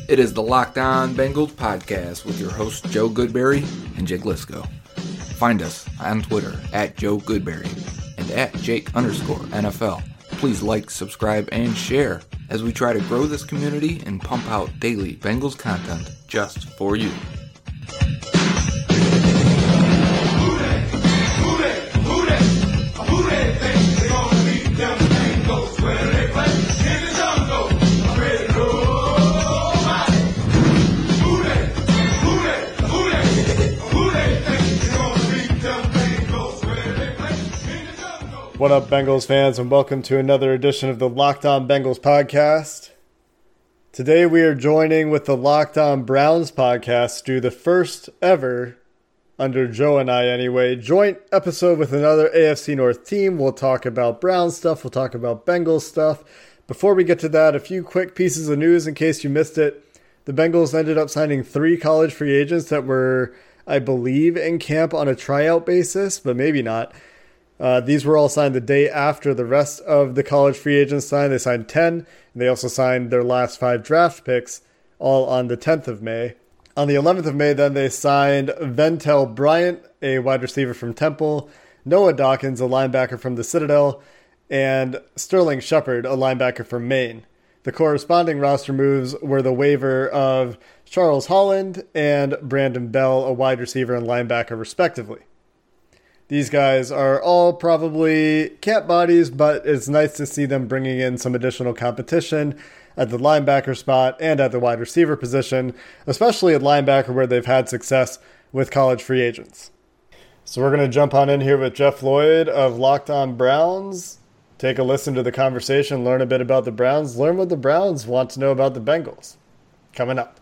It is the Locked On Bengals podcast with your hosts Joe Goodberry and Jake Lisco. Find us on Twitter at Joe Goodberry and at Jake_NFL. Please like, subscribe, and share as we try to grow this community and pump out daily Bengals content just for you. What up, Bengals fans, and welcome to another edition of the Locked On Bengals podcast. Today we are joining with the Locked On Browns podcast to do the first ever, under Joe and I anyway, joint episode with another AFC North team. We'll talk about Browns stuff, we'll talk about Bengals stuff. Before we get to that, a few quick pieces of news in case you missed it. The Bengals ended up signing 3 college free agents that were, I believe, in camp on a tryout basis, but maybe not. These were all signed the day after the rest of the college free agents signed. They signed 10, and they also signed their last 5 draft picks, all on the 10th of May. On the 11th of May, then, they signed Ventel Bryant, a wide receiver from Temple, Noah Dawkins, a linebacker from the Citadel, and Sterling Shepard, a linebacker from Maine. The corresponding roster moves were the waiver of Charles Holland and Brandon Bell, a wide receiver and linebacker, respectively. These guys are all probably camp bodies, but it's nice to see them bringing in some additional competition at the linebacker spot and at the wide receiver position, especially at linebacker where they've had success with college free agents. So we're going to jump on in here with Jeff Lloyd of Locked On Browns, take a listen to the conversation, learn a bit about the Browns, learn what the Browns want to know about the Bengals. Coming up.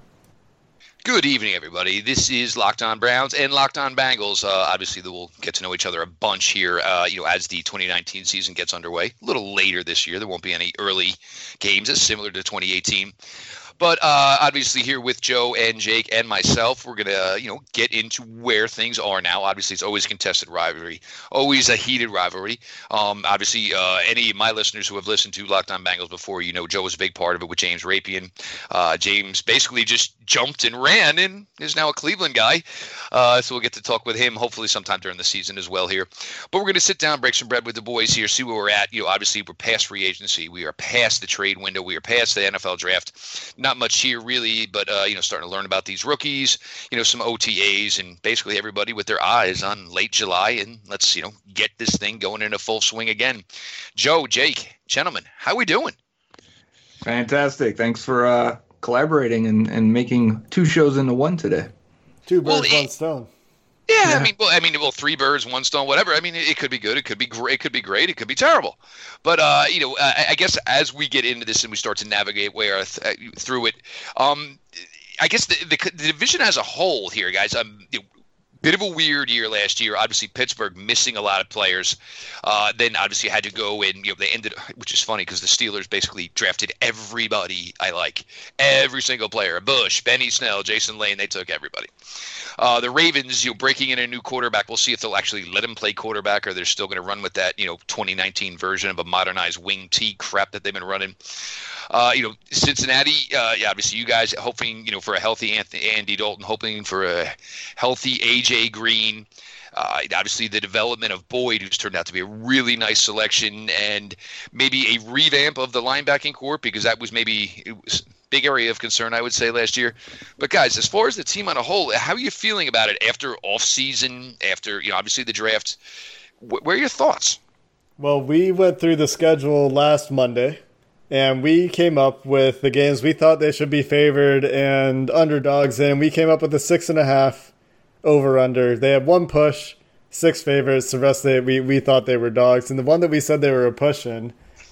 Good evening, everybody. This is Locked On Browns and Locked On Bengals. Obviously, we'll get to know each other a bunch here, as the 2019 season gets underway. A little later this year. There won't be any early games. It's similar to 2018. But obviously here with Joe and Jake and myself, we're going to, get into where things are now. Obviously, it's always a contested rivalry, always a heated rivalry. Obviously, any of my listeners who have listened to Locked On Bengals before, Joe was a big part of it with James Rapian. James basically just jumped and ran and is now a Cleveland guy. So we'll get to talk with him hopefully sometime during the season as well here. But we're going to sit down, break some bread with the boys here, see where we're at. Obviously, we're past free agency. We are past the trade window. We are past the NFL draft. Not much here really, but starting to learn about these rookies, some OTAs, and basically everybody with their eyes on late July, and let's get this thing going into full swing again. Joe, Jake, gentlemen, how we doing? Fantastic. Thanks for collaborating and making 2 shows into one today. 2 birds, 1 stone. Yeah, well, 3 birds, 1 stone, whatever. It could be good. It could be great. It could be great. It could be terrible. But, I guess as we get into this and we start to navigate through it, I guess the division as a whole here, guys, bit of a weird year last year. Obviously, Pittsburgh missing a lot of players. Then obviously had to go and they ended, which is funny because the Steelers basically drafted everybody I like, every single player. Bush, Benny Snell, Jason Lane, they took everybody. The Ravens, breaking in a new quarterback. We'll see if they'll actually let him play quarterback or they're still going to run with that, 2019 version of a modernized wing T crap that they've been running. Cincinnati, obviously you guys hoping, for a healthy Andy Dalton, hoping for a healthy AJ Green. Obviously the development of Boyd, who's turned out to be a really nice selection, and maybe a revamp of the linebacking corps, because that was big area of concern, I would say, last year. But guys, as far as the team on a whole, how are you feeling about it after off season, after, obviously the draft? What are your thoughts? Well, we went through the schedule last Monday, and we came up with the games we thought they should be favored and underdogs, and we came up with a 6.5 over-under. They had 1 push, 6 favorites. The rest of it, we thought they were dogs. And the one that we said they were a push in,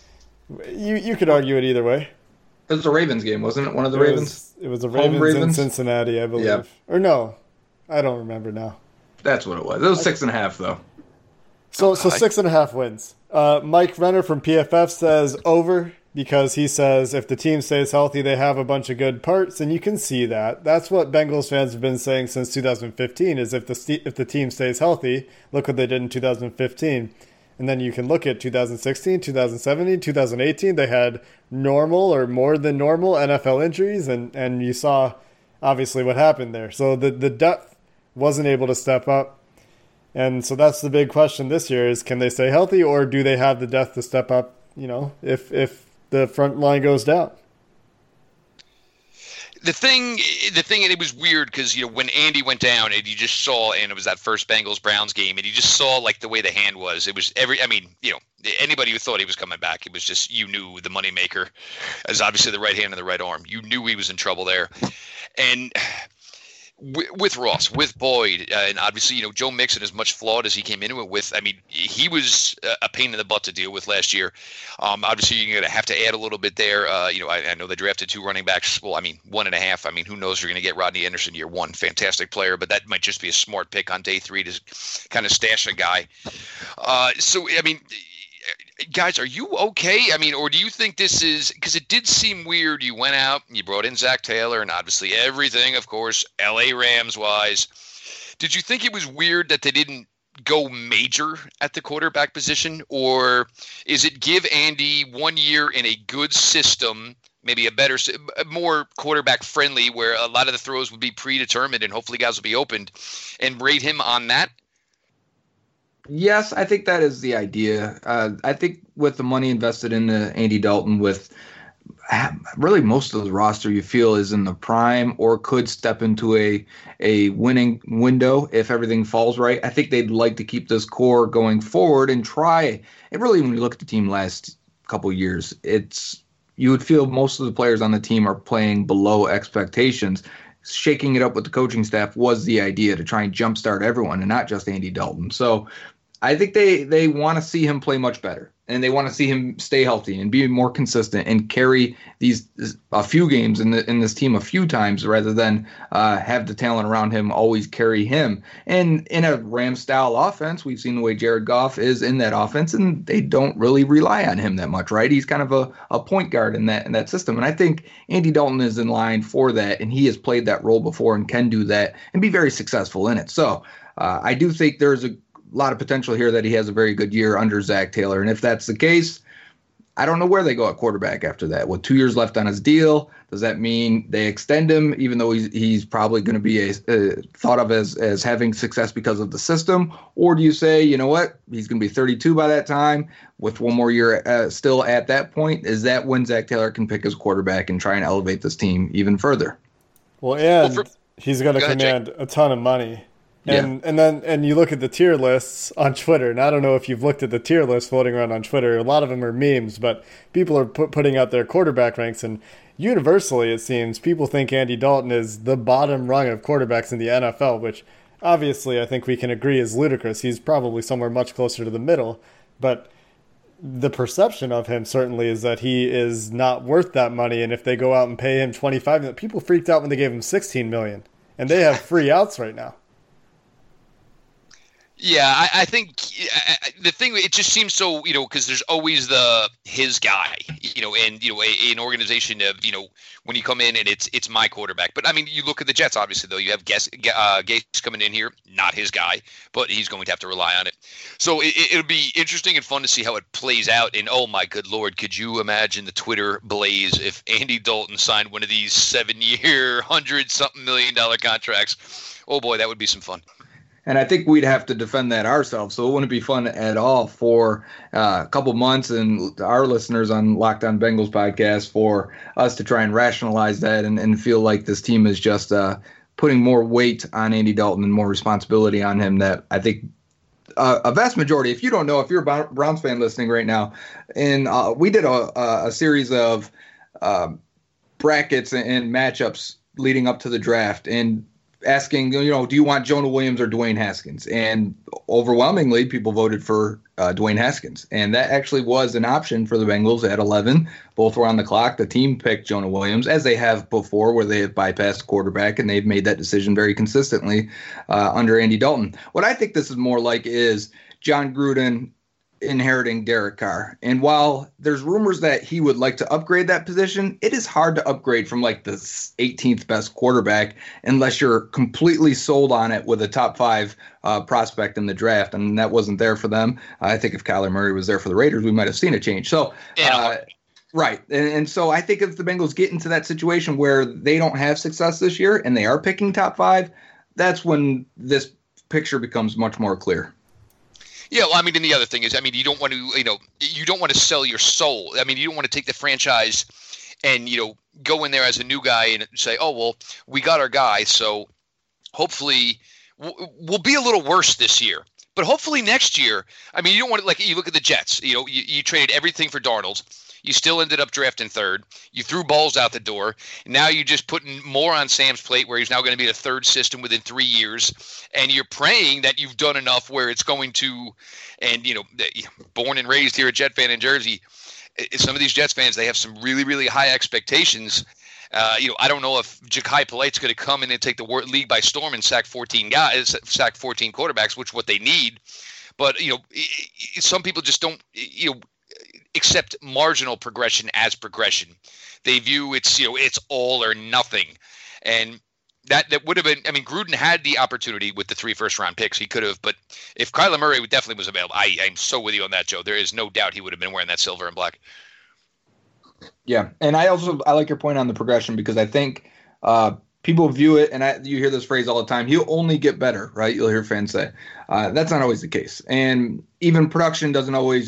you could argue it either way. It was a Ravens game, wasn't it? One of the Ravens? It was a Ravens in Cincinnati, I believe. Yep. Or no, I don't remember now. That's what it was. It was 6.5, though. So 6.5 wins. Mike Renner from PFF says over, because he says if the team stays healthy, they have a bunch of good parts, and you can see that. That's what Bengals fans have been saying since 2015, is if the team stays healthy, look what they did in 2015. And then you can look at 2016, 2017, 2018. They had normal or more than normal NFL injuries, and you saw obviously what happened there. So the depth wasn't able to step up. And so that's the big question this year is, can they stay healthy, or do they have the depth to step up, if the front line goes down? The thing, and it was weird because, when Andy went down and you just saw, and it was that first Bengals-Browns game, and you just saw, like, the way the hand was. It was anybody who thought he was coming back, it was just, you knew the moneymaker as obviously the right hand and the right arm. You knew he was in trouble there. And with Ross, with Boyd, and obviously, Joe Mixon, as much flawed as he came into it with, he was a pain in the butt to deal with last year. Obviously, you're going to have to add a little bit there. I know they drafted 2 running backs. Well, 1.5. Who knows? You're going to get Rodney Anderson year 1. Fantastic player, but that might just be a smart pick on day 3 to kind of stash a guy. Guys, are you okay? Or do you think this is – because it did seem weird. You went out, you brought in Zach Taylor, and obviously everything, of course, L.A. Rams-wise. Did you think it was weird that they didn't go major at the quarterback position? Or is it give Andy 1 year in a good system, maybe a better – more quarterback-friendly, where a lot of the throws would be predetermined and hopefully guys will be opened, and rate him on that? Yes, I think that is the idea. I think with the money invested in Andy Dalton, with really most of the roster you feel is in the prime or could step into a winning window if everything falls right. I think they'd like to keep this core going forward and try. And really, when you look at the team last couple of years, you would feel most of the players on the team are playing below expectations. Shaking it up with the coaching staff was the idea, to try and jumpstart everyone and not just Andy Dalton. So I think they want to see him play much better, and they want to see him stay healthy and be more consistent and carry a few games in this team a few times, rather than have the talent around him always carry him. And in a Rams-style offense, we've seen the way Jared Goff is in that offense, and they don't really rely on him that much, right? He's kind of a point guard in that system. And I think Andy Dalton is in line for that, and he has played that role before and can do that and be very successful in it. So I do think there's a lot of potential here that he has a very good year under Zach Taylor. And if that's the case, I don't know where they go at quarterback after that. With 2 years left on his deal, does that mean they extend him, even though he's probably going to be thought of as having success because of the system? Or do you say, you know what, he's going to be 32 by that time, with 1 more year still at that point? Is that when Zach Taylor can pick his quarterback and try and elevate this team even further? Well, he's going to command a ton of money. And you look at the tier lists on Twitter, and I don't know if you've looked at the tier lists floating around on Twitter. A lot of them are memes, but people are putting out their quarterback ranks, and universally it seems people think Andy Dalton is the bottom rung of quarterbacks in the NFL, which obviously I think we can agree is ludicrous. He's probably somewhere much closer to the middle, but the perception of him certainly is that he is not worth that money, and if they go out and pay him $25 million, people freaked out when they gave him $16 million, and they have free outs right now. Yeah, I think the thing, it just seems so, because there's always his guy, and, an organization of, when you come in and it's my quarterback. But, you look at the Jets, obviously, though. You have Gase coming in here, not his guy, but he's going to have to rely on it. So it'll be interesting and fun to see how it plays out. And, oh, my good Lord, could you imagine the Twitter blaze if Andy Dalton signed one of these 7-year, $100-something million contracts? Oh, boy, that would be some fun. And I think we'd have to defend that ourselves. So it wouldn't be fun at all for a couple months and our listeners on Locked On Bengals podcast for us to try and rationalize that and feel like this team is just putting more weight on Andy Dalton and more responsibility on him, that I think a vast majority, if you don't know, if you're a Browns fan listening right now, and we did a series of brackets and matchups leading up to the draft, and asking, do you want Jonah Williams or Dwayne Haskins? And overwhelmingly, people voted for Dwayne Haskins. And that actually was an option for the Bengals at 11. Both were on the clock. The team picked Jonah Williams, as they have before, where they have bypassed quarterback, and they've made that decision very consistently under Andy Dalton. What I think this is more like is John Gruden inheriting Derek Carr. And while there's rumors that he would like to upgrade that position, it is hard to upgrade from like the 18th best quarterback unless you're completely sold on it with a top 5 prospect in the draft. And that wasn't there for them. I think if Kyler Murray was there for the Raiders, we might have seen a change. So, right. And so I think if the Bengals get into that situation where they don't have success this year and they are picking top 5, that's when this picture becomes much more clear. Yeah, well, I mean, and the other thing is, I mean, you don't want to sell your soul. I mean, you don't want to take the franchise and, go in there as a new guy and say, oh, well, we got our guy, so hopefully we'll be a little worse this year. But hopefully next year, I mean, you don't want to, like, you look at the Jets, you traded everything for Darnold. You still ended up drafting third. You threw balls out the door. Now you're just putting more on Sam's plate where he's now going to be the third system within 3 years. And you're praying that you've done enough where it's going to – and, born and raised here a Jet fan in Jersey, some of these Jets fans, they have some really, really high expectations. I don't know if Jachai Polite's going to come in and take the league by storm and sack 14 quarterbacks, which is what they need. But, some people just don't accept marginal progression as progression. They view it's all or nothing. And that would have been, I mean, Gruden had the opportunity with the 3 first-round picks. He could have, but if Kyler Murray definitely was available, I'm so with you on that, Joe. There is no doubt he would have been wearing that silver and black. Yeah, and I like your point on the progression because I think people view it, and you hear this phrase all the time, he'll only get better, right? You'll hear fans say. That's not always the case. And even progression doesn't always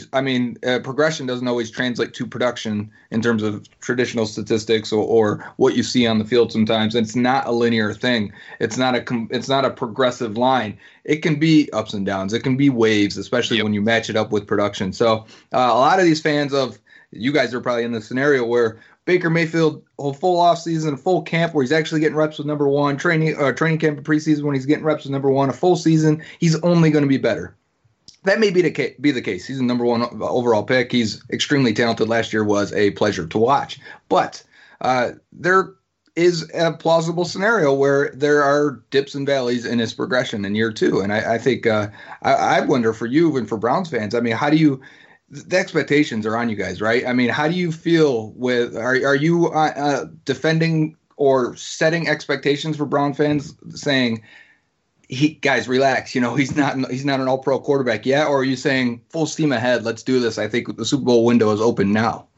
translate to production in terms of traditional statistics or what you see on the field sometimes. It's not a linear thing. It's not a progressive line. It can be ups and downs. It can be waves, especially when you match it up with production. So a lot of these fans of you guys are probably in the scenario where Baker Mayfield, a full offseason, a full camp where he's actually getting reps with number one, training camp and preseason when he's getting reps with number one, a full season, he's only going to be better. That may be the case. He's the number 1 overall pick. He's extremely talented. Last year was a pleasure to watch. But there is a plausible scenario where there are dips and valleys in his progression in year 2. And I think I wonder for you and for Browns fans, I mean, how do you – the expectations are on you guys, right? I mean, how do you feel with are you defending or setting expectations for Brown fans, saying, guys, relax, he's not an all-pro quarterback yet, or are you saying full steam ahead, let's do this? I think the Super Bowl window is open now.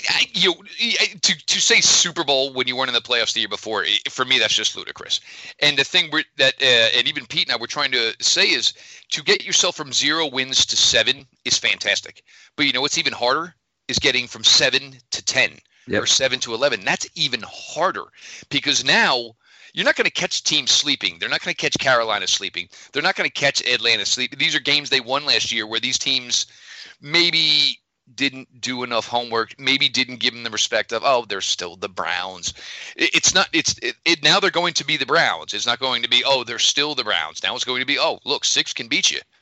To say Super Bowl when you weren't in the playoffs the year before, for me, that's just ludicrous. And the thing and even Pete and I were trying to say is to get yourself from 0 wins to 7 is fantastic. But what's even harder is getting from 7 to 10 or 7 to 11. That's even harder because now you're not going to catch teams sleeping. They're not going to catch Carolina sleeping. They're not going to catch Atlanta sleeping. These are games they won last year where these teams maybe didn't do enough homework, maybe didn't give them the respect of, oh, they're still the Browns. Now they're going to be the Browns. It's not going to be, oh, they're still the Browns. Now it's going to be, oh, look, 6 can beat you.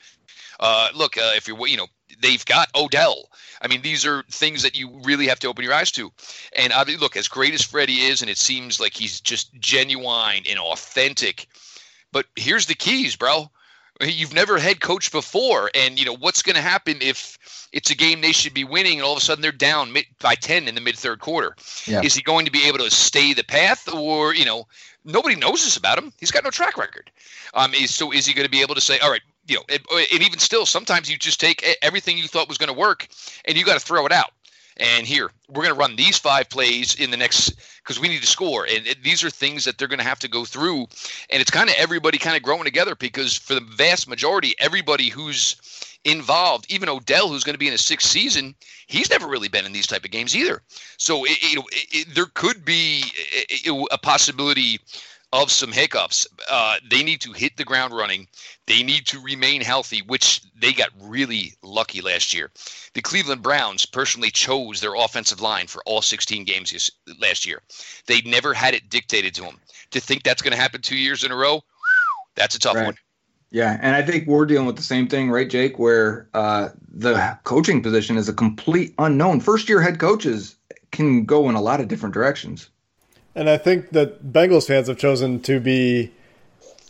If you're, they've got Odell. I mean, these are things that you really have to open your eyes to. And look, as great as Freddie is, and it seems like he's just genuine and authentic, but here's the keys, bro. You've never head coached before, and what's going to happen if it's a game they should be winning and all of a sudden they're down by 10 in the mid-third quarter? Yeah. Is he going to be able to stay the path, or nobody knows this about him? He's got no track record. So is he going to be able to say, all right, and even still, sometimes you just take everything you thought was going to work and you got to throw it out. And here, we're going to run these 5 plays in the next – because we need to score. And these are things that they're going to have to go through. And it's kind of everybody kind of growing together because for the vast majority, everybody who's involved, even Odell, who's going to be in his 6th season, he's never really been in these type of games either. So there could be a possibility of some hiccups. They need to hit the ground running. They need to remain healthy, which they got really lucky last year. The Cleveland Browns personally chose their offensive line for all 16 games last year. They never had it dictated to them. To think that's going to happen 2 years in a row, that's a tough one. Yeah, and I think we're dealing with the same thing, right, Jake, where the coaching position is a complete unknown. First-year head coaches can go in a lot of different directions. And I think that Bengals fans have chosen to be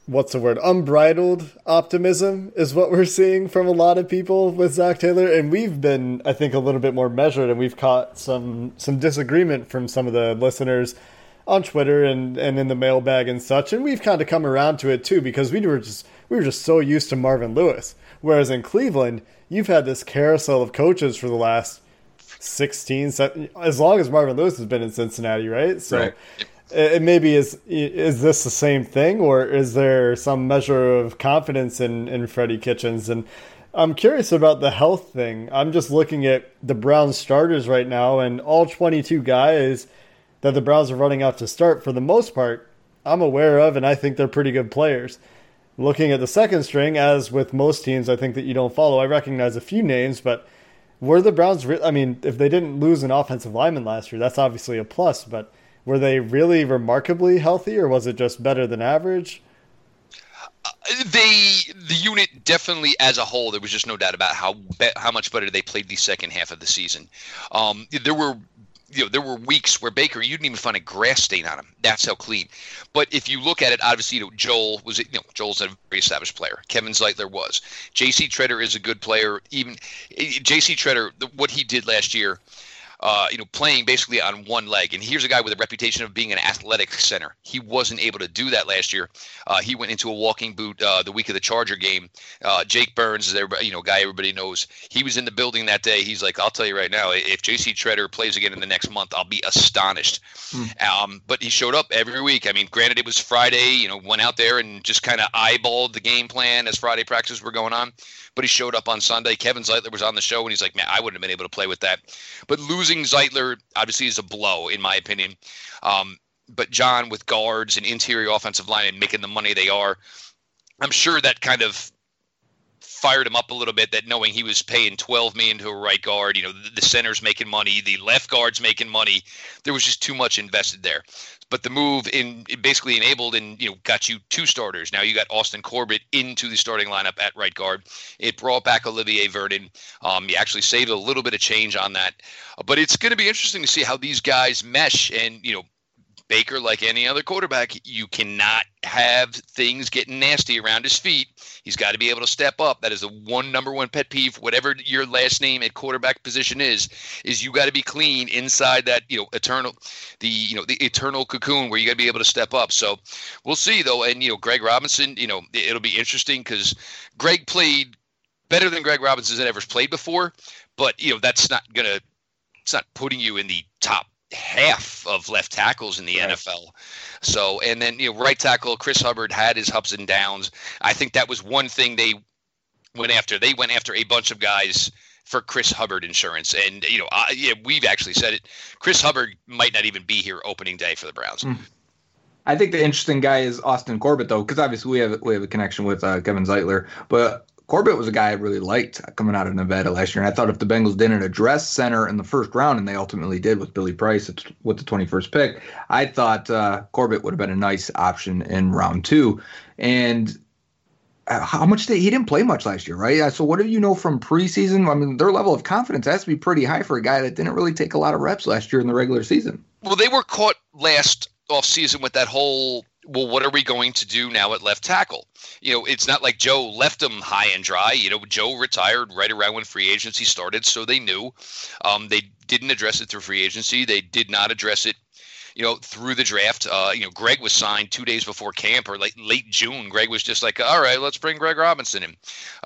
what's the word? Unbridled optimism is what we're seeing from a lot of people with Zach Taylor. And we've been, I think, a little bit more measured, and we've caught some disagreement from some of the listeners on Twitter and in the mailbag and such. And we've kind of come around to it too, because we were just so used to Marvin Lewis. Whereas in Cleveland, you've had this carousel of coaches for the last 16, 17, as long as Marvin Lewis has been in Cincinnati, right? So right. It maybe is this the same thing, or is there some measure of confidence in Freddie Kitchens? And I'm curious about the health thing. I'm just looking at the Browns starters right now, and all 22 guys that the Browns are running out to start, for the most part, I'm aware of, and I think they're pretty good players. Looking at the second string, as with most teams I think that you don't follow, I recognize a few names, but were the Browns, I mean, if they didn't lose an offensive lineman last year, that's obviously a plus, but were they really remarkably healthy, or was it just better than average? The unit definitely as a whole, there was just no doubt about how much better they played the second half of the season. There were weeks where Baker, you didn't even find a grass stain on him. That's how clean. But if you look at it, obviously, Joel's a very established player. Kevin Zeitler was. J.C. Treader is a good player. Even J.C. Treader, what he did last year, playing basically on one leg. And here's a guy with a reputation of being an athletic center. He wasn't able to do that last year. He went into a walking boot the week of the Charger game. Jake Burns is a guy everybody knows. He was in the building that day. He's like, I'll tell you right now, if J.C. Treader plays again in the next month, I'll be astonished. But he showed up every week. I mean, granted, it was Friday, went out there and just kind of eyeballed the game plan as Friday practices were going on. But he showed up on Sunday. Kevin Zeitler was on the show, and he's like, man, I wouldn't have been able to play with that. But losing Zeitler, obviously, is a blow, in my opinion. But John, with guards and interior offensive line and making the money they are, I'm sure that kind of fired him up a little bit, that knowing he was paying $12 million to a right guard, the center's making money, the left guard's making money. There was just too much invested there. But the move it basically enabled and got you two starters. Now you got Austin Corbett into the starting lineup at right guard. It brought back Olivier Vernon. You actually saved a little bit of change on that. But it's going to be interesting to see how these guys mesh. And Baker, like any other quarterback, you cannot have things getting nasty around his feet. He's got to be able to step up. That is the number one pet peeve. Whatever your last name at quarterback position is you got to be clean inside that eternal cocoon where you got to be able to step up. So we'll see though. And Greg Robinson, it'll be interesting because Greg played better than Greg Robinson had ever played before. But it's not putting you in the top half of left tackles in the NFL. So, and then, right tackle, Chris Hubbard had his ups and downs. I think that was one thing they went after. They went after a bunch of guys for Chris Hubbard insurance. And, we've actually said it. Chris Hubbard might not even be here opening day for the Browns. I think the interesting guy is Austin Corbett, though, because obviously we have a connection with Kevin Zeitler. But Corbett was a guy I really liked coming out of Nevada last year. And I thought if the Bengals didn't address center in the first round, and they ultimately did with Billy Price with the 21st pick, I thought Corbett would have been a nice option in round 2. And how much he didn't play much last year, right? So what do you know from preseason? I mean, their level of confidence has to be pretty high for a guy that didn't really take a lot of reps last year in the regular season. Well, they were caught last offseason with that whole, well, what are we going to do now at left tackle? It's not like Joe left them high and dry. Joe retired right around when free agency started, so they knew. They didn't address it through free agency. They did not address it, through the draft. Greg was signed 2 days before camp, or like late June. Greg was just like, all right, let's bring Greg Robinson in.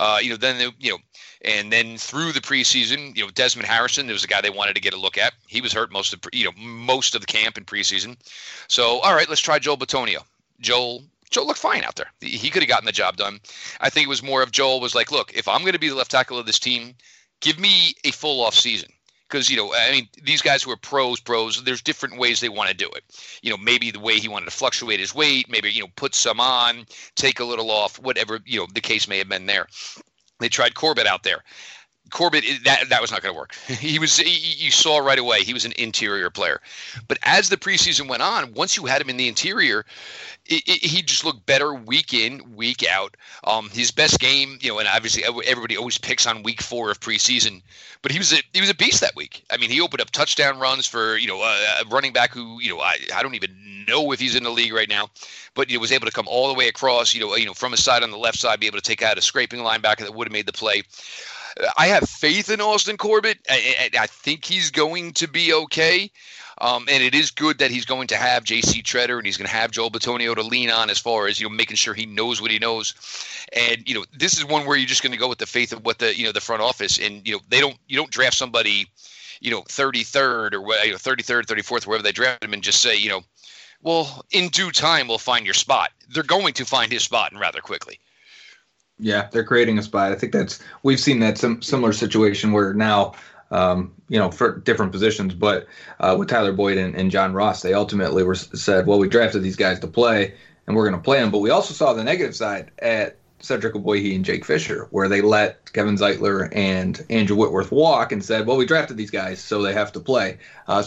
And then through the preseason, Desmond Harrison, there was a guy they wanted to get a look at. He was hurt most of the camp in preseason. So, all right, let's try Joel Bitonio. Joel looked fine out there. He could have gotten the job done. I think it was more of Joel was like, look, if I'm going to be the left tackle of this team, give me a full off season. Because, these guys who are pros, there's different ways they want to do it. Maybe the way he wanted to fluctuate his weight, maybe, put some on, take a little off, whatever, the case may have been there. They tried Corbett out there. Corbett, that was not going to work. You saw right away he was an interior player. But as the preseason went on, once you had him in the interior, he just looked better week in, week out. His best game, and obviously everybody always picks on week 4 of preseason, but he was a beast that week. I mean, he opened up touchdown runs for a running back who I don't even know if he's in the league right now, but he was able to come all the way across, from his side on the left side, be able to take out a scraping linebacker that would have made the play. I have faith in Austin Corbett. I think he's going to be okay. And it is good that he's going to have J.C. Tretter and he's going to have Joel Bitonio to lean on as far as, making sure he knows what he knows. And, this is one where you're just going to go with the faith of what the front office and, you don't draft somebody, 33rd or 33rd, 34th, wherever they draft him and just say, well, in due time, we'll find your spot. They're going to find his spot and rather quickly. Yeah, they're creating a spot. I think we've seen that similar situation where now, for different positions, but with Tyler Boyd and John Ross, they ultimately said, well, we drafted these guys to play and we're going to play them. But we also saw the negative side at Cedric Ogbuehi and Jake Fisher, where they let Kevin Zeitler and Andrew Whitworth walk and said, well, we drafted these guys, so they have to play. I'm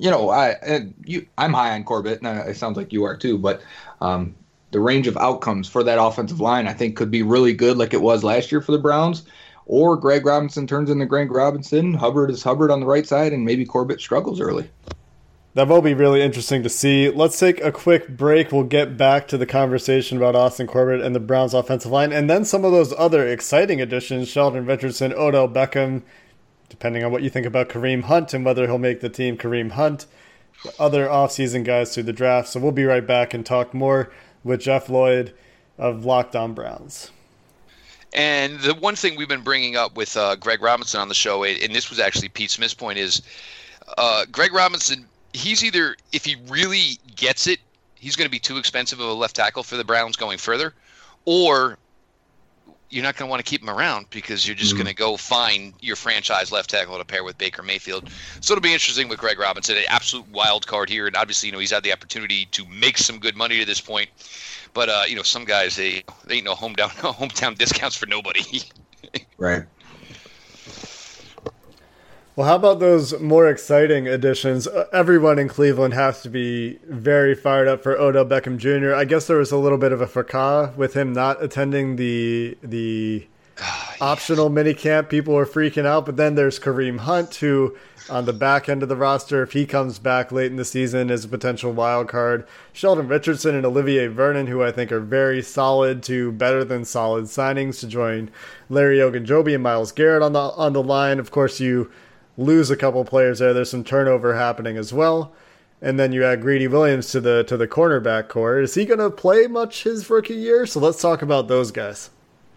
high on Corbett, and it sounds like you are too, but the range of outcomes for that offensive line, I think, could be really good like it was last year for the Browns. Or Greg Robinson turns into Greg Robinson. Hubbard is Hubbard on the right side, and maybe Corbett struggles early. That will be really interesting to see. Let's take a quick break. We'll get back to the conversation about Austin Corbett and the Browns offensive line, and then some of those other exciting additions, Sheldon Richardson, Odell Beckham, depending on what you think about Kareem Hunt and whether he'll make the team, Kareem Hunt, other offseason guys through the draft. So we'll be right back and talk more with Jeff Lloyd of Locked On Browns. And the one thing we've been bringing up with Greg Robinson on the show, and this was actually Pete Smith's point, is Greg Robinson, he's either, if he really gets it, he's going to be too expensive of a left tackle for the Browns going further, or you're not going to want to keep him around because you're just going to go find your franchise left tackle to pair with Baker Mayfield. So it'll be interesting with Greg Robinson, an absolute wild card here. And obviously, he's had the opportunity to make some good money to this point. But, some guys, they ain't no hometown discounts for nobody. Right. Well, how about those more exciting additions? Everyone in Cleveland has to be very fired up for Odell Beckham Jr. I guess there was a little bit of a fracas with him not attending the optional minicamp. People were freaking out, but then there's Kareem Hunt, who on the back end of the roster, if he comes back late in the season, is a potential wild card. Sheldon Richardson and Olivier Vernon, who I think are very solid to better than solid signings to join Larry Ogunjobi and Myles Garrett on the line. Of course, you lose a couple players there. There's some turnover happening as well. And then you add Greedy Williams to the cornerback core. Is he going to play much his rookie year? So let's talk about those guys.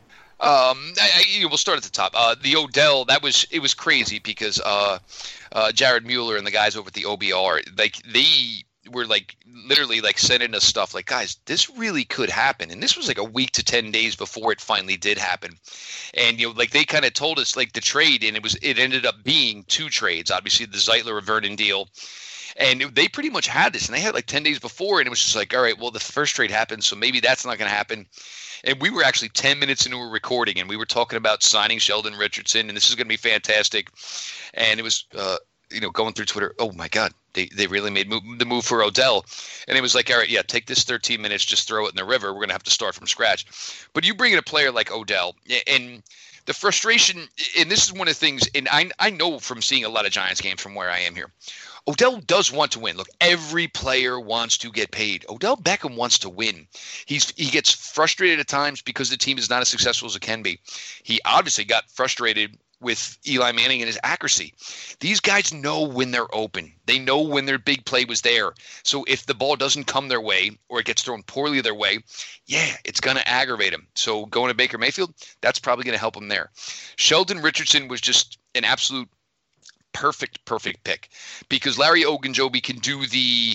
We'll start at the top. The Odell, it was crazy because Jared Mueller and the guys over at the OBR, they were literally sending us stuff like, guys, this really could happen. And this was a week to 10 days before it finally did happen. And they kind of told us the trade, and it ended up being 2 trades, obviously the Zeitler Vernon deal. And they pretty much had this, and they had 10 days before, and it was just all right, well, the first trade happened, so maybe that's not going to happen. And we were actually 10 minutes into a recording, and we were talking about signing Sheldon Richardson, and this is going to be fantastic. And it was, going through Twitter, oh my God, they really made the move for Odell. And it was all right, yeah, take this 13 minutes, just throw it in the river. We're going to have to start from scratch. But you bring in a player like Odell, and the frustration, and this is one of the things, and I know from seeing a lot of Giants games from where I am here, Odell does want to win. Look, every player wants to get paid. Odell Beckham wants to win. He gets frustrated at times because the team is not as successful as it can be. He obviously got frustrated with Eli Manning and his accuracy. These guys know when they're open. They know when their big play was there. So if the ball doesn't come their way or it gets thrown poorly their way, yeah, it's going to aggravate them. So going to Baker Mayfield, that's probably going to help them there. Sheldon Richardson was just an absolute perfect pick because Larry Ogunjobi can do the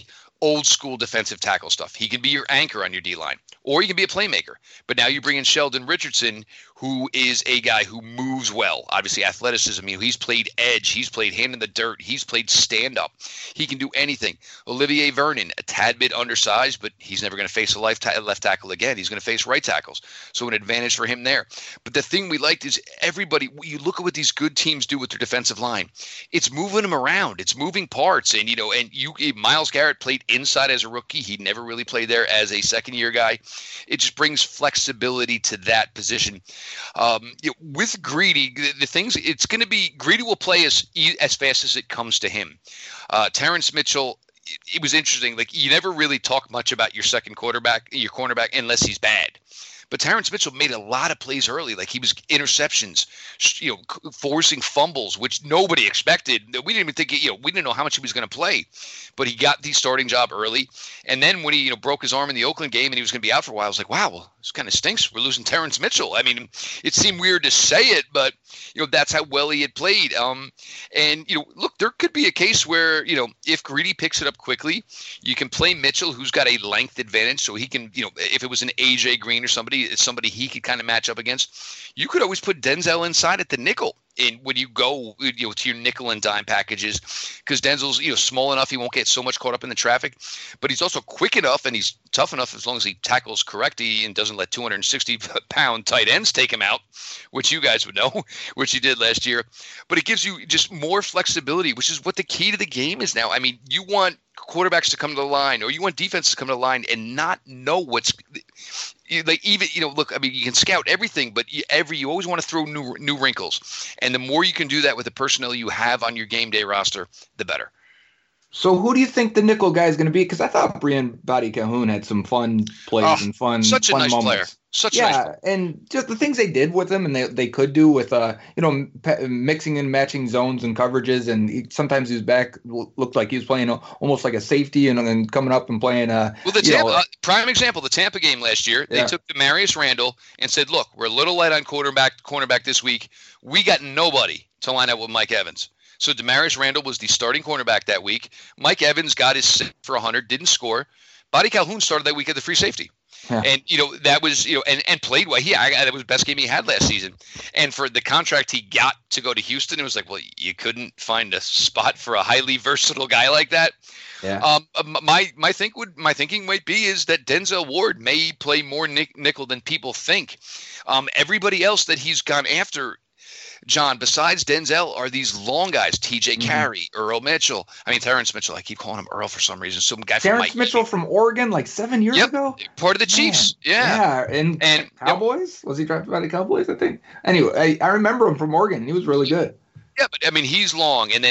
old school defensive tackle stuff. He can be your anchor on your D-line, or he can be a playmaker. But now you bring in Sheldon Richardson, who is a guy who moves well. Obviously, athleticism. He's played edge. He's played hand in the dirt. He's played stand-up. He can do anything. Olivier Vernon, a tad bit undersized, but he's never going to face a left tackle again. He's going to face right tackles. So an advantage for him there. But the thing we liked is everybody, you look at what these good teams do with their defensive line. It's moving them around. It's moving parts. And, Myles Garrett played inside as a rookie. He never really played there as a second-year guy. It just brings flexibility to that position. With Greedy, the things it's going to be, Greedy will play as fast as it comes to him. Terrence Mitchell, it was interesting. Like, you never really talk much about your cornerback, unless he's bad. But Terrence Mitchell made a lot of plays early. Like, he was interceptions, forcing fumbles, which nobody expected. We didn't even think, we didn't know how much he was going to play. But he got the starting job early. And then when he, broke his arm in the Oakland game and he was going to be out for a while, I was like, wow, well, this kind of stinks. We're losing Terrence Mitchell. I mean, it seemed weird to say it, but, that's how well he had played. Look, there could be a case where, if Greedy picks it up quickly, you can play Mitchell, who's got a length advantage. So he can, if it was an AJ Green or somebody he could kind of match up against, you could always put Denzel inside at the nickel. And when you go, to your nickel and dime packages, because Denzel's, small enough, he won't get so much caught up in the traffic, but he's also quick enough and he's tough enough as long as he tackles correctly and doesn't let 260-pound tight ends take him out, which you guys would know, which he did last year. But it gives you just more flexibility, which is what the key to the game is now. I mean, you want quarterbacks to come to the line, or you want defense to come to the line and not know what's like. Even look, I mean, you can scout everything, but you always want to throw new wrinkles, and the more you can do that with the personnel you have on your game day roster, the better. So who do you think the nickel guy is going to be? Because I thought Brian Body Calhoun had some fun plays and such a fun nice moments. Player. Such a nice player. And just the things they did with him, and they could do with mixing and matching zones and coverages, and sometimes his back looked like he was playing almost like a safety, and then coming up and playing. Prime example, the Tampa game last year, they took Demarius Randall and said, "Look, we're a little light on cornerback this week. We got nobody to line up with Mike Evans." So Demarius Randall was the starting cornerback that week. Mike Evans got his for 100, didn't score. Body Calhoun started that week at the free safety. Yeah. And, that was, and played well. That was the best game he had last season. And for the contract he got to go to Houston, it was like, well, you couldn't find a spot for a highly versatile guy like that. Yeah. My thinking might be is that Denzel Ward may play more nickel than people think. Everybody else that he's gone after, John, besides Denzel, are these long guys: T.J. Carey, Earl Mitchell. I mean, Terrence Mitchell. I keep calling him Earl for some reason. Some guy Terrence Mitchell from Oregon, like 7 years ago. Part of the Chiefs. Yeah. And Cowboys. Was he drafted by the Cowboys? I think. Anyway, I remember him from Oregon. He was really good. Yeah, but I mean, he's long, and then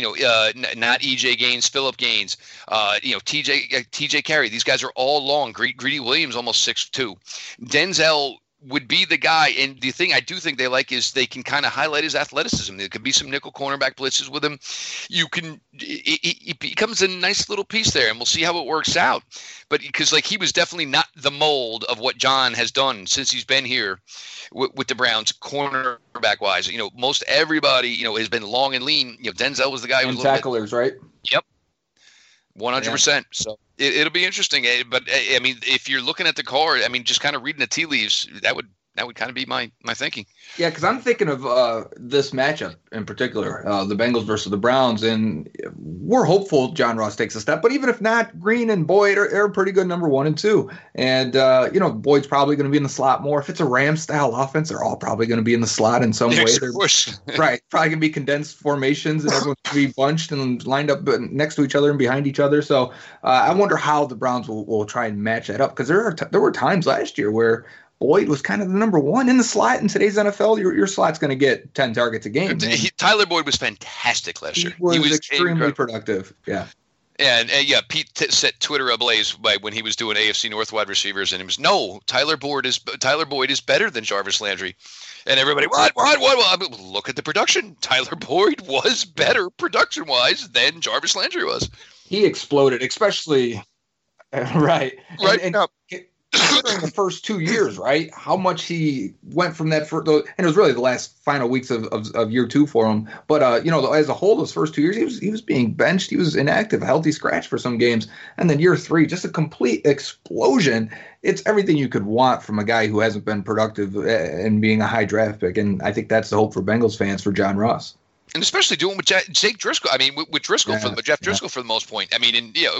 not E.J. Gaines, Phillip Gaines, T.J. Carey. These guys are all long. Greedy Williams almost 6'2". Denzel would be the guy, and the thing I do think they like is they can kind of highlight his athleticism. There could be some nickel cornerback blitzes with him. It becomes a nice little piece there, and we'll see how it works out. But because he was definitely not the mold of what John has done since he's been here with the Browns, cornerback wise. Most everybody has been long and lean. Denzel was the guy who was tacklers, right? Yep. 100%. Yeah. So it'll be interesting. But I mean, if you're looking at the card, I mean, just kind of reading the tea leaves, that would kind of be my thinking. Yeah, because I'm thinking of this matchup in particular, the Bengals versus the Browns, and we're hopeful John Ross takes a step. But even if not, Green and Boyd are a pretty good number 1 and 2. And, Boyd's probably going to be in the slot more. If it's a Rams-style offense, they're all probably going to be in the slot in some way. Of course. Right. Probably going to be condensed formations, and everyone's going to be bunched and lined up next to each other and behind each other. So I wonder how the Browns will try and match that up, because there were times last year where Boyd was kind of the number 1 in the slot. In today's NFL, your slot's going to get 10 targets a game. Tyler Boyd was fantastic last year. He was extremely productive. Yeah. And Pete set Twitter ablaze when he was doing AFC North wide receivers, and it was Tyler Boyd is better than Jarvis Landry, and everybody what? Look at the production. Tyler Boyd was better production wise than Jarvis Landry was. He exploded, especially right. Right. And considering the first 2 years, right? How much he went from that first, and it was really the last final weeks of year 2 for him. But as a whole, those first 2 years, he was being benched. He was inactive, a healthy scratch for some games, and then year 3, just a complete explosion. It's everything you could want from a guy who hasn't been productive and being a high draft pick, and I think that's the hope for Bengals fans for John Ross. And especially doing with Jake Driscoll. I mean, with Driscoll Jeff Driscoll for the most point. I mean,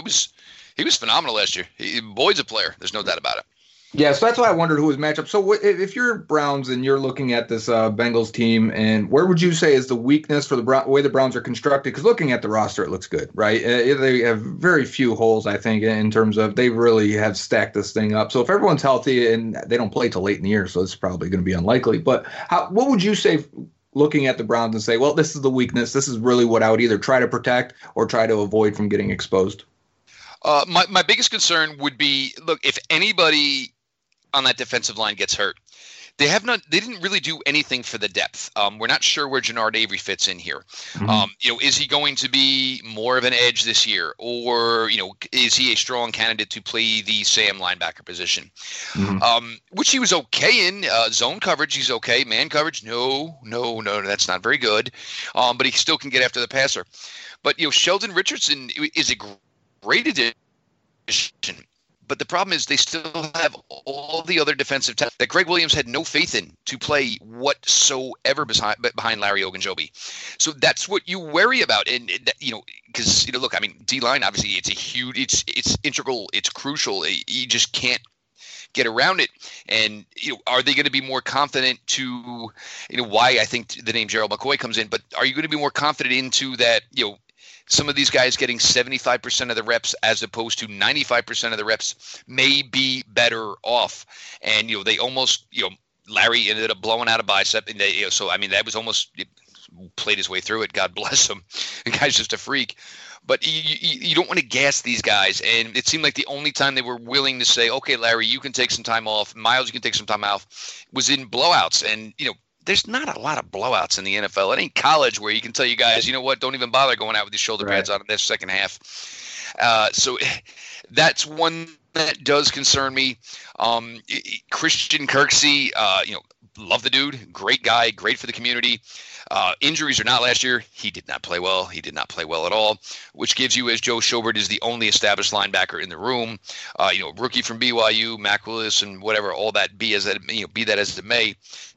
he was phenomenal last year. Boyd's a player. There's no doubt about it. Yeah, so that's why I wondered who was matchup. So if you're Browns and you're looking at this Bengals team, and where would you say is the weakness for the way the Browns are constructed? Because looking at the roster, it looks good, right? They have very few holes, I think, in terms of they really have stacked this thing up. So if everyone's healthy, and they don't play till late in the year, so it's probably going to be unlikely. But what would you say looking at the Browns and say, well, this is the weakness. This is really what I would either try to protect or try to avoid from getting exposed? My biggest concern would be, look, if anybody on that defensive line gets hurt, they didn't really do anything for the depth. We're not sure where Jannard Avery fits in here. Mm-hmm. Is he going to be more of an edge this year, or is he a strong candidate to play the Sam linebacker position? Mm-hmm. Which he was okay in zone coverage. He's okay. Man coverage, no, that's not very good. But he still can get after the passer. But Sheldon Richardson is a great addition. But the problem is they still have all the other defensive talent that Greg Williams had no faith in to play whatsoever behind Larry Ogunjobi. So that's what you worry about. And, because, look, I mean, D-line, obviously, it's integral, it's crucial. You just can't get around it. And, are they going to be more confident to, why I think the name Gerald McCoy comes in, but are you going to be more confident into that, some of these guys getting 75% of the reps as opposed to 95% of the reps may be better off. And, they almost, Larry ended up blowing out a bicep. And that was almost played his way through it. God bless him. The guy's just a freak. But you don't want to gas these guys. And it seemed like the only time they were willing to say, okay, Larry, you can take some time off. Miles, you can take some time off, was in blowouts. And, there's not a lot of blowouts in the NFL. It ain't college where you can tell you guys, you know what, don't even bother going out with your shoulder pads on in this second half. So that's one that does concern me. Christian Kirksey, love the dude. Great guy, great for the community. Injuries or not, last year, he did not play well. He did not play well at all, which gives you, as Joe Schobert is the only established linebacker in the room, rookie from BYU, Mac Willis, and whatever, all that be that as it may.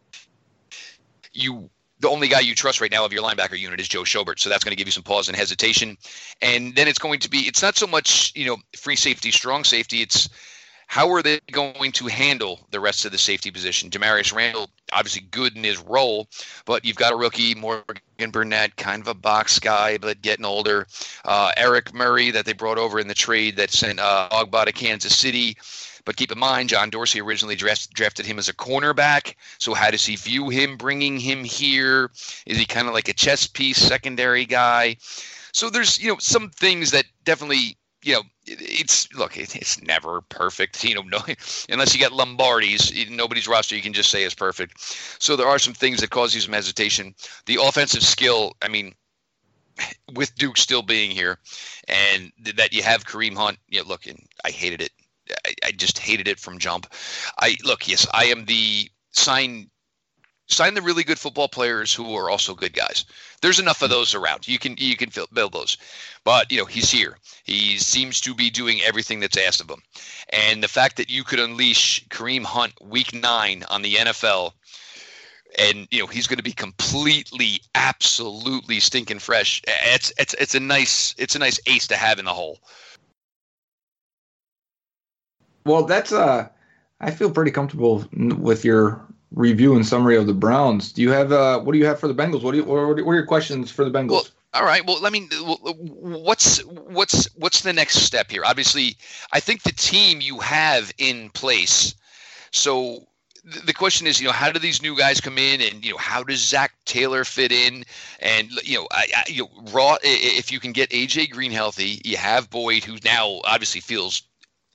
The only guy you trust right now of your linebacker unit is Joe Schobert. So that's going to give you some pause and hesitation. And then it's not so much, free safety, strong safety. It's how are they going to handle the rest of the safety position? Demarius Randall, obviously good in his role, but you've got a rookie, Morgan Burnett, kind of a box guy, but getting older. Eric Murray that they brought over in the trade that sent Ogba to Kansas City. But keep in mind, John Dorsey originally drafted him as a cornerback. So how does he view him bringing him here? Is he kind of like a chess piece, secondary guy? So there's, some things that definitely, it's never perfect. No, unless you get Lombardi's, nobody's roster you can just say is perfect. So there are some things that cause you some hesitation. The offensive skill, I mean, with Duke still being here, and that you have Kareem Hunt, and I hated it. I just hated it from jump. I am the sign the really good football players who are also good guys. There's enough of those around. You can build those. But, he's here. He seems to be doing everything that's asked of him. And the fact that you could unleash Kareem Hunt week 9 on the NFL, and he's going to be completely, absolutely stinking fresh. It's a nice ace to have in the hole. Well, that's I feel pretty comfortable with your review and summary of the Browns. Do you have what do you have for the Bengals? What are your questions for the Bengals? Well, all right. Well, I mean, what's the next step here? Obviously, I think the team you have in place. So the question is, how do these new guys come in, and how does Zach Taylor fit in? And Raw, if you can get AJ Green healthy, you have Boyd, who now obviously feels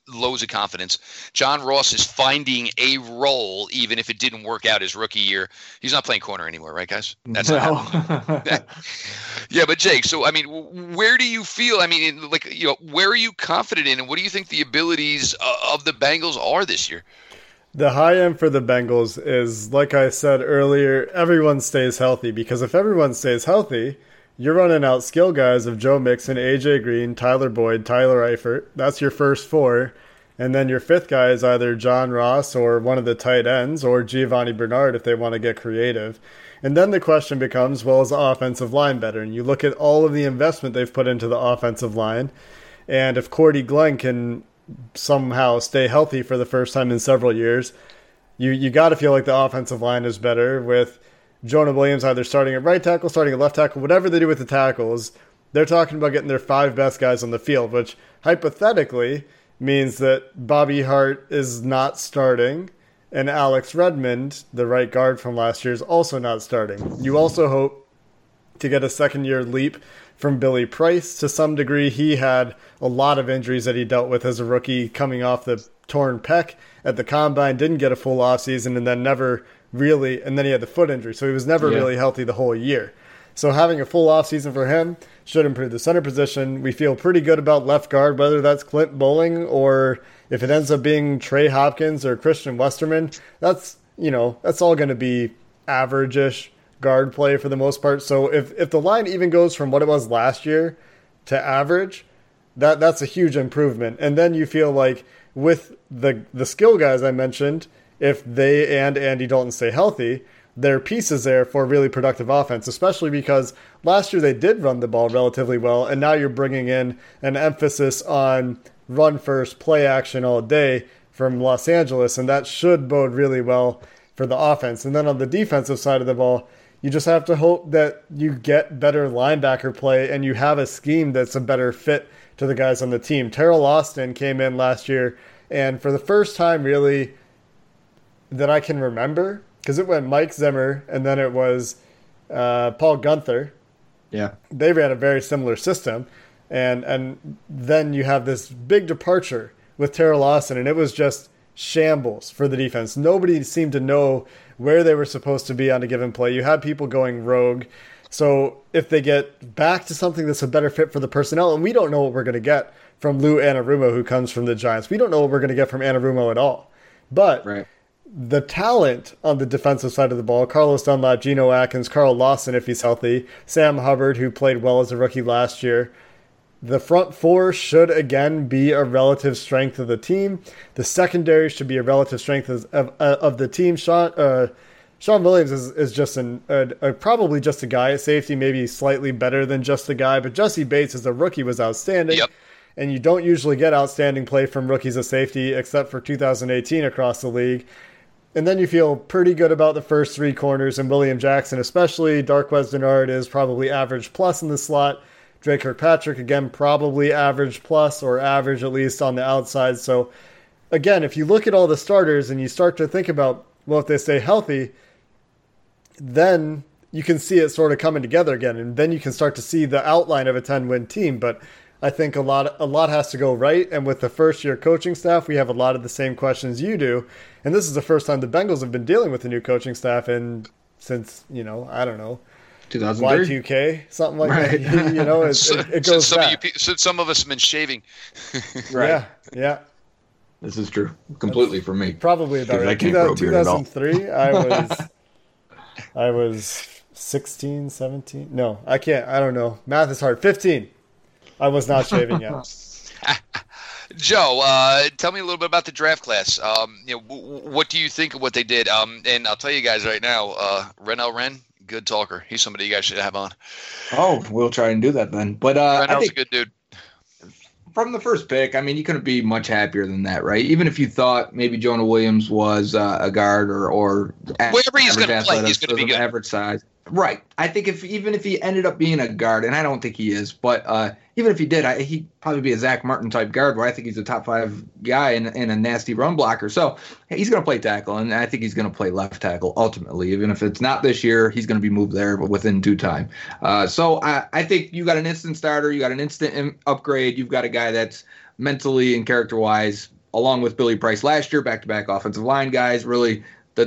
lows of confidence. John Ross is finding a role, even if it didn't work out his rookie year. He's not playing corner anymore, right, guys? That's not happening. Yeah, but Jake, so, I mean, where do you feel, I mean, like, you know, where are you confident in, and what do you think the abilities of the Bengals are this year? The high end for the Bengals is, like I said earlier, everyone stays healthy, because if everyone stays healthy, you're running out skill guys of Joe Mixon, A.J. Green, Tyler Boyd, Tyler Eifert. That's your first four. And then your fifth guy is either John Ross or one of the tight ends or Giovanni Bernard if they want to get creative. And then the question becomes, well, is the offensive line better? And you look at all of the investment they've put into the offensive line. And if Cordy Glenn can somehow stay healthy for the first time in several years, you got to feel like the offensive line is better with Jonah Williams either starting at right tackle, starting at left tackle, whatever they do with the tackles. They're talking about getting their 5 best guys on the field, which hypothetically means that Bobby Hart is not starting and Alex Redmond, the right guard from last year, is also not starting. You also hope to get a second-year leap from Billy Price to some degree. He had a lot of injuries that he dealt with as a rookie coming off the torn pec at the combine, didn't get a full offseason, and then and then he had the foot injury, so he was never really healthy the whole year. So having a full offseason for him should improve the center position. We feel pretty good about left guard, whether that's Clint Bowling or if it ends up being Trey Hopkins or Christian Westerman. That's all going to be average-ish guard play for the most part. So if the line even goes from what it was last year to average, that's a huge improvement. And then you feel like with the skill guys I mentioned, if they and Andy Dalton stay healthy, there are pieces there for a really productive offense, especially because last year they did run the ball relatively well, and now you're bringing in an emphasis on run first, play action all day from Los Angeles, and that should bode really well for the offense. And then on the defensive side of the ball, you just have to hope that you get better linebacker play and you have a scheme that's a better fit to the guys on the team. Terrell Austin came in last year, and for the first time really that I can remember, because it went Mike Zimmer and then it was Paul Gunther. Yeah. They ran a very similar system. And then you have this big departure with Terrell Austin, and it was just shambles for the defense. Nobody seemed to know where they were supposed to be on a given play. You had people going rogue. So if they get back to something that's a better fit for the personnel, and we don't know what we're going to get from Lou Anarumo, who comes from the Giants. We don't know what we're going to get from Anarumo at all. But the talent on the defensive side of the ball, Carlos Dunlap, Geno Atkins, Carl Lawson if he's healthy, Sam Hubbard, who played well as a rookie last year. The front four should, again, be a relative strength of the team. The secondary should be a relative strength of the team. Sean Williams is just probably just a guy at safety, maybe slightly better than just a guy. But Jesse Bates as a rookie was outstanding. Yep. And you don't usually get outstanding play from rookies at safety except for 2018 across the league. And then you feel pretty good about the first 3 corners, and William Jackson especially. Darqueze Dennard is probably average plus in the slot. Drake Kirkpatrick, again, probably average plus or average at least on the outside. So, again, if you look at all the starters and you start to think about, well, if they stay healthy, then you can see it sort of coming together again. And then you can start to see the outline of a 10-win team. But I think a lot has to go right. And with the first-year coaching staff, we have a lot of the same questions you do. And this is the first time the Bengals have been dealing with a new coaching staff since, I don't know, 2003? Y2K, something like that. It goes back. Since some of us have been shaving. Right. Yeah. This is true. Completely for me. Probably about right. I can't grow a beard at all. 2003, I was 16, 17. No, I can't. I don't know. Math is hard. 15. I was not shaving yet. Joe, tell me a little bit about the draft class. What do you think of what they did? And I'll tell you guys right now, Renell Wren, good talker. He's somebody you guys should have on. Oh, we'll try and do that then. But Renell's a good dude. From the first pick, I mean, you couldn't be much happier than that, right? Even if you thought maybe Jonah Williams was a guard or wherever he's going to play, he's going to be good. Average size. Right. I think even if he ended up being a guard, and I don't think he is, but even if he did, he'd probably be a Zach Martin type guard where I think he's a top 5 guy and a nasty run blocker. So he's going to play tackle, and I think he's going to play left tackle ultimately. Even if it's not this year, he's going to be moved there but within due time. So I think you got an instant starter. You got an instant upgrade. You've got a guy that's mentally and character-wise along with Billy Price last year, back-to-back offensive line guys, really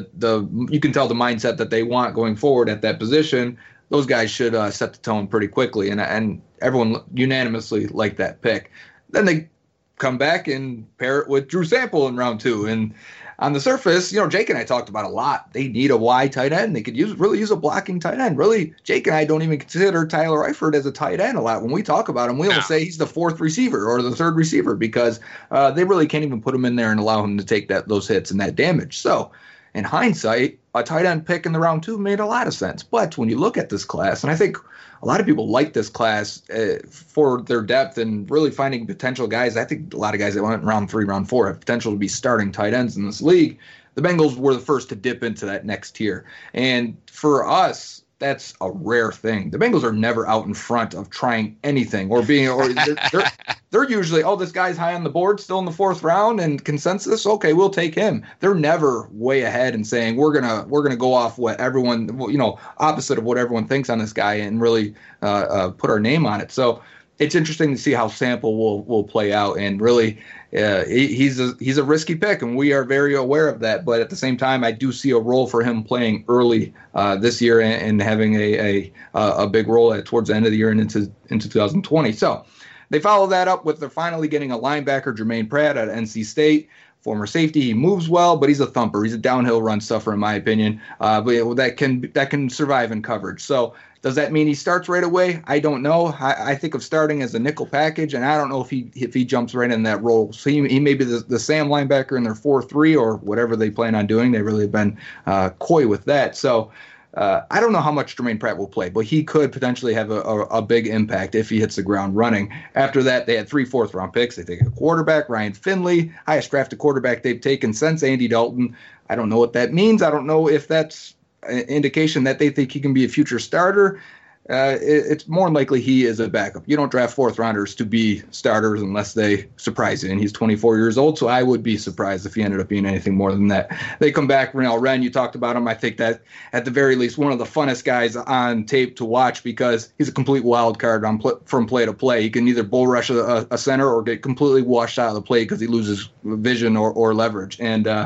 you can tell the mindset that they want going forward at that position. Those guys should set the tone pretty quickly, and everyone unanimously liked that pick. Then they come back and pair it with Drew Sample in round 2, and on the surface, Jake and I talked about a lot. They need a wide tight end. They could really use a blocking tight end. Really, Jake and I don't even consider Tyler Eifert as a tight end a lot. When we talk about him, we almost say he's the 4th receiver or the 3rd receiver because they really can't even put him in there and allow him to take those hits and that damage. So, in hindsight, a tight end pick in the round 2 made a lot of sense. But when you look at this class, and I think a lot of people like this class for their depth and really finding potential guys. I think a lot of guys that went in round 3, round 4 have potential to be starting tight ends in this league. The Bengals were the first to dip into that next tier. And for us, that's a rare thing. The Bengals are never out in front of trying anything they're usually, this guy's high on the board, still in the 4th round, and consensus, okay, we'll take him. They're never way ahead and saying we're gonna go off what everyone, opposite of what everyone thinks on this guy and really put our name on it. So it's interesting to see how Sample will play out, and really he's a risky pick, and we are very aware of that. But at the same time, I do see a role for him playing early this year and having a big role towards the end of the year and into 2020. So they follow that up with they're finally getting a linebacker, Jermaine Pratt at NC State. Former safety, he moves well, but he's a thumper. He's a downhill run stuffer, in my opinion. But that can survive in coverage. So does that mean he starts right away? I don't know. I think of starting as a nickel package, and I don't know if he jumps right in that role. So he may be the Sam linebacker in their 4-3 or whatever they plan on doing. They really have been coy with that. So I don't know how much Jermaine Pratt will play, but he could potentially have a big impact if he hits the ground running. After that, they had 3 4th-round picks. They take a quarterback, Ryan Finley, highest drafted quarterback they've taken since Andy Dalton. I don't know what that means. I don't know if that's an indication that they think he can be a future starter. It's more likely he is a backup. You don't draft 4th-rounders to be starters unless they surprise you, and he's 24 years old, so I would be surprised if he ended up being anything more than that. They come back, Renell Wren, you talked about him. I think that, at the very least, one of the funnest guys on tape to watch because he's a complete wild card from play to play. He can either bull rush a center or get completely washed out of the play because he loses vision or leverage.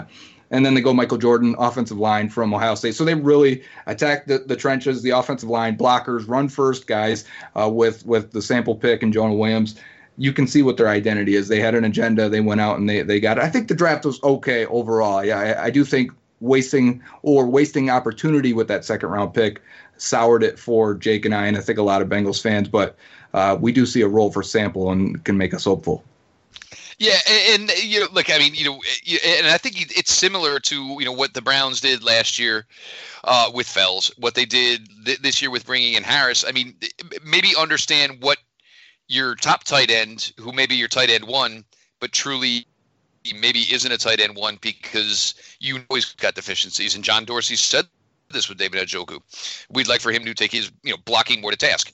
And then they go Michael Jordan, offensive line from Ohio State. So they really attack the trenches, the offensive line, blockers, run first guys with the Sample pick and Jonah Williams. You can see what their identity is. They had an agenda. They went out and they got it. I think the draft was okay overall. Yeah, I do think wasting opportunity with that 2nd-round pick soured it for Jake and I think a lot of Bengals fans. But we do see a role for Sample and can make us hopeful. Yeah, and look, I mean, and I think it's similar to what the Browns did last year with Fells, what they did this year with bringing in Harris. I mean, maybe understand what your top tight end, who may be your tight end 1, but truly maybe isn't a tight end 1 because you know he's got deficiencies. And John Dorsey said this with David Njoku. We'd like for him to take his blocking more to task.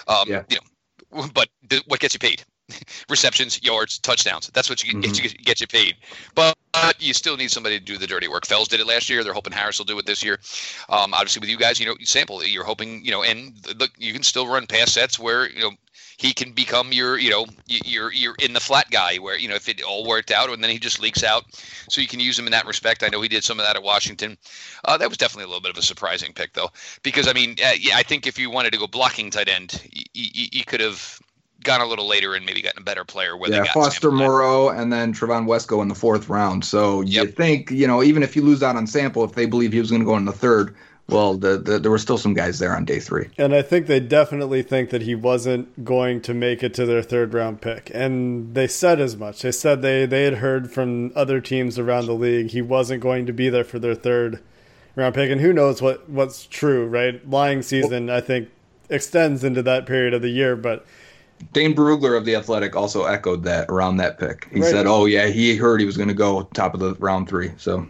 But what gets you paid? Receptions, yards, touchdowns. That's what you get you paid. But you still need somebody to do the dirty work. Fells did it last year. They're hoping Harris will do it this year. Obviously, with you guys, Sample. You're hoping, and look, you can still run pass sets where he can become your in the flat guy where if it all worked out and then he just leaks out, so you can use him in that respect. I know he did some of that at Washington. That was definitely a little bit of a surprising pick though, because I mean, I think if you wanted to go blocking tight end, you could have gone a little later and maybe gotten a better player. Where they got Foster Moreau and then Trevon Wesco in the 4th round. So you think, even if you lose out on Sample, if they believe he was going to go in the 3rd, well, there were still some guys there on day 3. And I think they definitely think that he wasn't going to make it to their 3rd-round pick. And they said as much. They said they had heard from other teams around the league he wasn't going to be there for their 3rd-round pick. And who knows what's true, right? Lying season, I think, extends into that period of the year, but Dane Brugler of The Athletic also echoed that around that pick. He said, oh, yeah, he heard he was going to go top of the round 3. So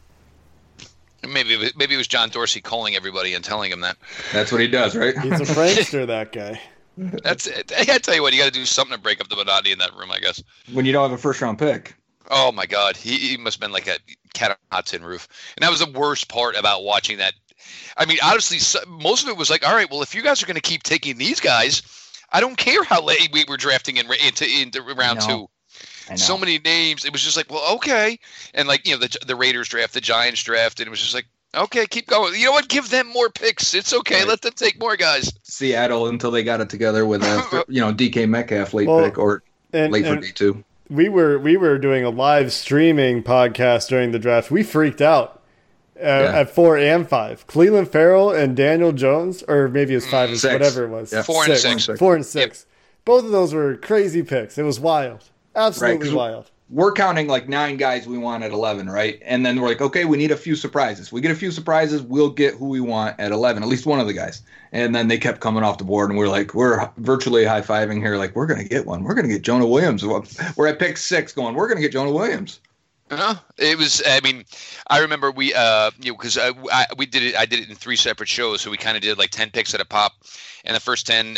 maybe it was John Dorsey calling everybody and telling him that. That's what he does, right? He's a prankster, that guy. That's it. I got to tell you what, you got to do something to break up the monotony in that room, I guess. When you don't have a 1st-round pick. Oh, my God. He must have been like a cat on a hot tin roof. And that was the worst part about watching that. I mean, honestly, most of it was like, all right, well, if you guys are going to keep taking these guys, I don't care how late we were drafting into round 2. so many names. It was just like, well, okay. And like, the Raiders draft, the Giants draft, and it was just like, okay, keep going. You know what? Give them more picks. It's okay. Right. Let them take more guys. Seattle until they got it together with a DK Metcalf late pick or late for day 2. We were doing a live streaming podcast during the draft. We freaked out at 4 and 5. Cleveland Farrell and Daniel Jones, or maybe it's 5 and 6, whatever it was. Yeah. 4 and 6. 4 and 6. Yep. Both of those were crazy picks. It was wild. Absolutely wild. We're counting like 9 guys we want at 11, right? And then we're like, okay, we need a few surprises. We get a few surprises, we'll get who we want at 11, at least one of the guys. And then they kept coming off the board, and we're virtually high-fiving here, like, we're going to get one. We're going to get Jonah Williams. We're at pick 6 going, we're going to get Jonah Williams. It was, I remember we, because I did it in 3 separate shows, so we kind of did like 10 picks at a pop. And the first 10, and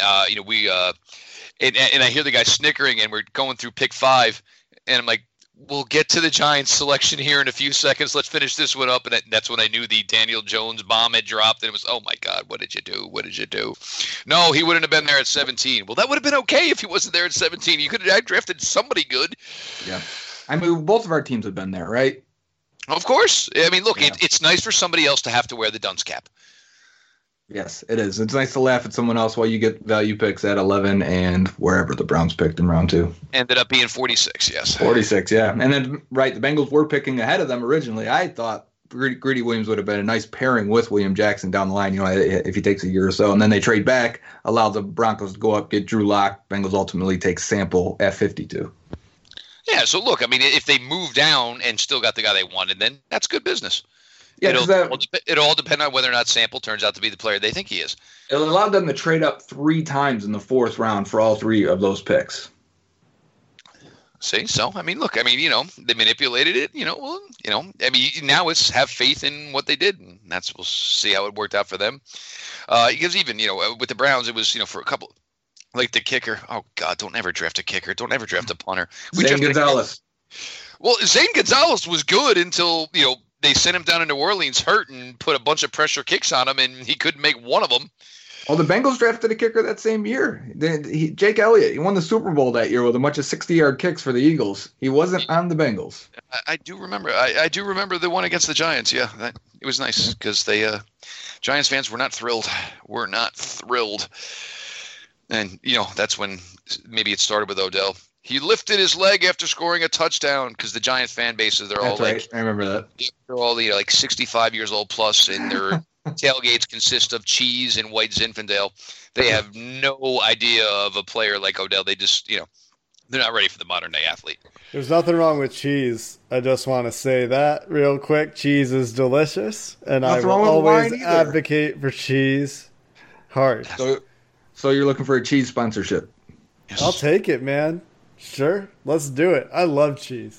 I hear the guy snickering, and we're going through pick 5. And I'm like, we'll get to the Giants selection here in a few seconds. Let's finish this one up. And that's when I knew the Daniel Jones bomb had dropped. And it was, oh, my God, what did you do? What did you do? No, he wouldn't have been there at 17. Well, that would have been okay if he wasn't there at 17. You could have drafted somebody good. Yeah. Both of our teams have been there, right? Of course. Look, it's nice for somebody else to have to wear the dunce cap. Yes, it is. It's nice to laugh at someone else while you get value picks at 11 and wherever the Browns picked in round 2. Ended up being 46, yes. 46, yeah. And then, right, the Bengals were picking ahead of them originally. I thought Greedy Williams would have been a nice pairing with William Jackson down the line, if he takes a year or so. And then they trade back, allow the Broncos to go up, get Drew Lock. Bengals ultimately take Sample at 52. Yeah, so look, if they move down and still got the guy they wanted, then that's good business. Yeah, it'll all depend on whether or not Sample turns out to be the player they think he is. It allowed them to trade up 3 times in the 4th round for all 3 of those picks. See, so look, they manipulated it. Now it's have faith in what they did, and we'll see how it worked out for them. Because even with the Browns, it was for a couple, like the kicker. Oh God, don't ever draft a kicker. Don't ever draft a punter. Zane Gonzalez. Well, Zane Gonzalez was good until they sent him down to New Orleans hurt and put a bunch of pressure kicks on him, and he couldn't make one of them. Well, the Bengals drafted a kicker that same year. Jake Elliott, he won the Super Bowl that year with a bunch of 60-yard kicks for the Eagles. He wasn't on the Bengals. I do remember. I do remember the one against the Giants. Yeah, it was nice because they Giants fans were not thrilled. We're not thrilled. And, that's when maybe it started with Odell. He lifted his leg after scoring a touchdown because the Giants fan bases, they're all right. I remember that. They're all like 65 years old plus, and their tailgates consist of cheese and white Zinfandel. They have no idea of a player like Odell. They just, they're not ready for the modern day athlete. There's nothing wrong with cheese. I just want to say that real quick. Cheese is delicious, and I will always advocate for cheese hard. So you're looking for a cheese sponsorship? Yes. I'll take it, man. Sure, let's do it. I love cheese.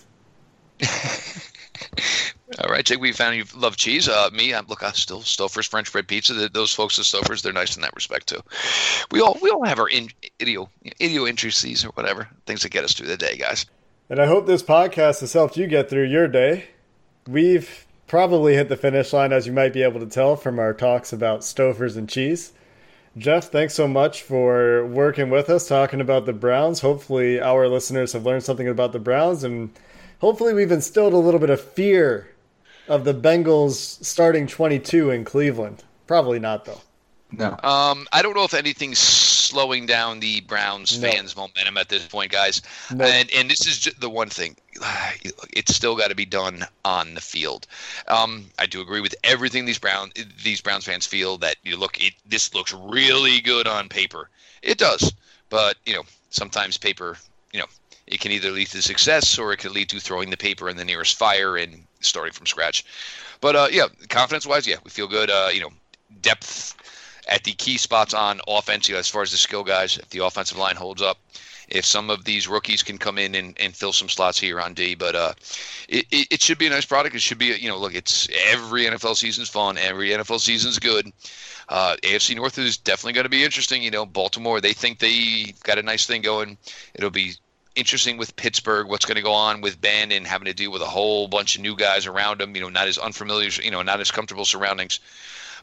All right, Jake, we found you love cheese. I still Stouffer's French bread pizza. Those folks at Stouffer's, they're nice in that respect too. We all have our idiosyncrasies or whatever, things that get us through the day, guys. And I hope this podcast has helped you get through your day. We've probably hit the finish line, as you might be able to tell from our talks about Stouffer's and cheese. Jeff, thanks so much for working with us, talking about the Browns. Hopefully our listeners have learned something about the Browns, and hopefully we've instilled a little bit of fear of the Bengals starting 22 in Cleveland. Probably not, though. No. I don't know if anything's slowing down the Browns fans' momentum at this point, guys. No. And this is just the one thing. It's still got to be done on the field. I do agree with everything these Browns fans feel that this looks really good on paper. It does, but sometimes paper, it can either lead to success or it could lead to throwing the paper in the nearest fire and starting from scratch. But confidence-wise, we feel good. Depth at the key spots on offense, as far as the skill guys, if the offensive line holds up, if some of these rookies can come in and fill some slots here on D. But it should be a nice product. It should be, it's every NFL season's fun. Every NFL season's good. AFC North is definitely going to be interesting. Baltimore, they think they got a nice thing going. It'll be interesting with Pittsburgh, what's going to go on with Ben and having to deal with a whole bunch of new guys around him, not as unfamiliar, not as comfortable surroundings.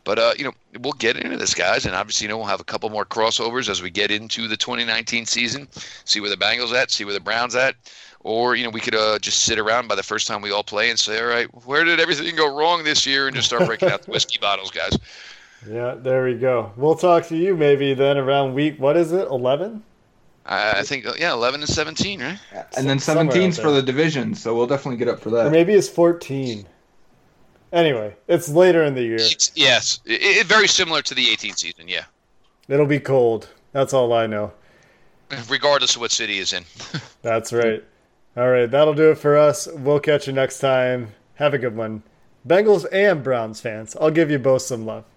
But we'll get into this, guys, and obviously, we'll have a couple more crossovers as we get into the 2019 season. See where the Bengals at, see where the Browns at, or we could just sit around by the first time we all play and say, all right, where did everything go wrong this year, and just start breaking out the whiskey bottles, guys. Yeah, there we go. We'll talk to you maybe then around week, what is it, 11? I think, 11 and 17, right? And then 17's for the division, so we'll definitely get up for that. Or maybe it's 14. Anyway, it's later in the year. Yes, very similar to the 18th season, yeah. It'll be cold. That's all I know. Regardless of what city is in. That's right. All right, that'll do it for us. We'll catch you next time. Have a good one. Bengals and Browns fans, I'll give you both some love.